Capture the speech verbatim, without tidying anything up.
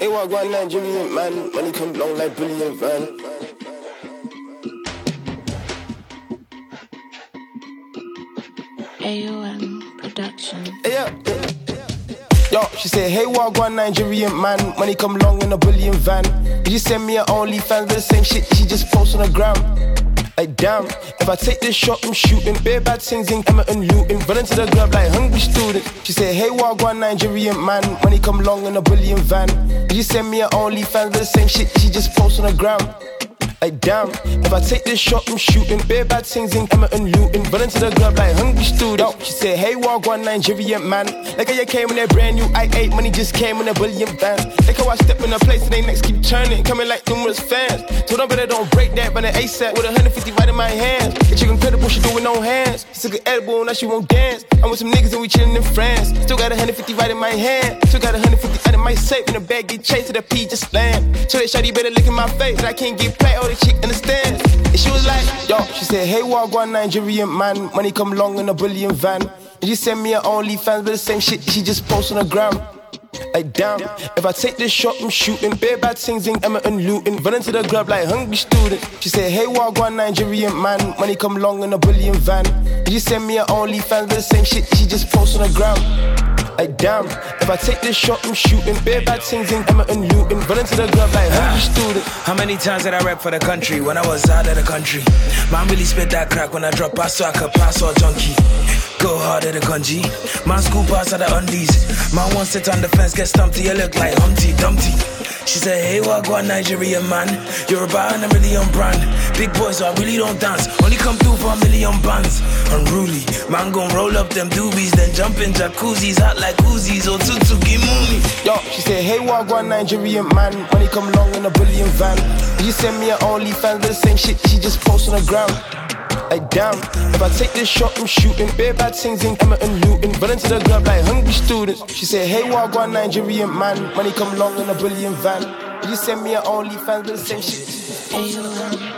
Hey, what one Nigerian man, money come long like brilliant van. A O M Production. Hey, yeah, yeah. Yo, she said, hey, what one Nigerian man, money come long in a brilliant van. Did you send me an OnlyFans with the same shit she just post on the gram? Like damn, if I take this shot, I'm shooting. Bare bad things in Emma and looting. Run into the club like hungry student. She said, hey, what one Nigerian man, money come long in a brilliant van. Did you send me an OnlyFans with the same shit she just post on the gram? Like damn, if I take this shot, I'm shooting. Bare bad things in Emma and looting. Run into the club like hungry student. She said, hey, what one Nigerian man. Like how you came in that brand new I eight, money just came in a billion van. Like how I step in a place and they next keep turning, coming like numerous fans. Told them better don't break that, but an ASAP with a hundred fifty right in my hands. Get you incredible, she do it no hands. She took an edible, now she won't dance. I'm with some niggas and we chillin' in France. Still got a hundred fifty right in my hand. Still got a hundred fifty out in my safe. In the bag get chased to the P just land. So they shawty better look in my face. I can't get paid, oh the chick understands. And she was like, yo, she said, hey, what one Nigerian man, money come long in a brilliant van. And you send me an OnlyFans with the same shit she just post on the gram. Like damn, if I take this shot, I'm shooting. Bare bad things in Emma and looting. Run into the club like hungry student. She said, hey, what one Nigerian man, money come long in a brilliant van. Did you send me an OnlyFans with the same shit she just post on the gram? Like damn, if I take this shot, I'm shooting. Bare bad things in Emma and looting. Run into the club like hungry student. How many times did I rap for the country when I was out of the country? Man really spit that crack when I drop pass so I could pass or junkie. Go hard at the kanji. Man school pass at the undies. Man won't sit on the fence, get stumped, you look like Humpty Dumpty. She said, hey, what one Nigerian man, you're about a million brand. Big boys, so I really don't dance. Only come through for a million bands. Unruly, man gon' roll up them doobies, then jump in jacuzzis, hot like Uzis or Tutsuki Mumi. Yo, she said, hey, what one Nigerian man, money come long in a brilliant van. You send me an OnlyFans with the same shit she just post on the ground. Like damn, if I take this shot, I'm shooting. Bare bad things in Emma and looting. Run into the club like hungry students. She said, hey, what one Nigerian man, money come long in a brilliant van. You send me an OnlyFans with the same shit.